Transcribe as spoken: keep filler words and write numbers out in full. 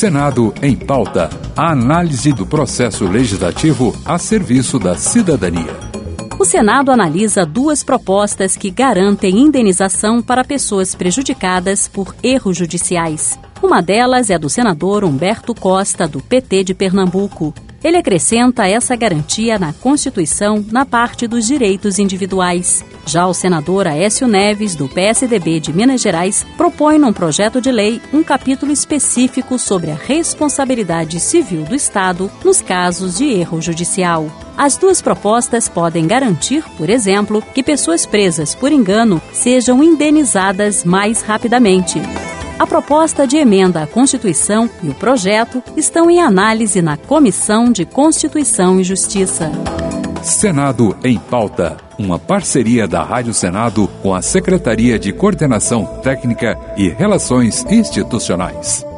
Senado em Pauta. A análise do processo legislativo a serviço da cidadania. O Senado analisa duas propostas que garantem indenização para pessoas prejudicadas por erros judiciais. Uma delas é do senador Humberto Costa, do P T de Pernambuco. Ele acrescenta essa garantia na Constituição na parte dos direitos individuais. Já o senador Aécio Neves, do P S D B de Minas Gerais, propõe num projeto de lei um capítulo específico sobre a responsabilidade civil do Estado nos casos de erro judicial. As duas propostas podem garantir, por exemplo, que pessoas presas por engano sejam indenizadas mais rapidamente. A proposta de emenda à Constituição e o projeto estão em análise na Comissão de Constituição e Justiça. Senado em Pauta, uma parceria da Rádio Senado com a Secretaria de Coordenação Técnica e Relações Institucionais.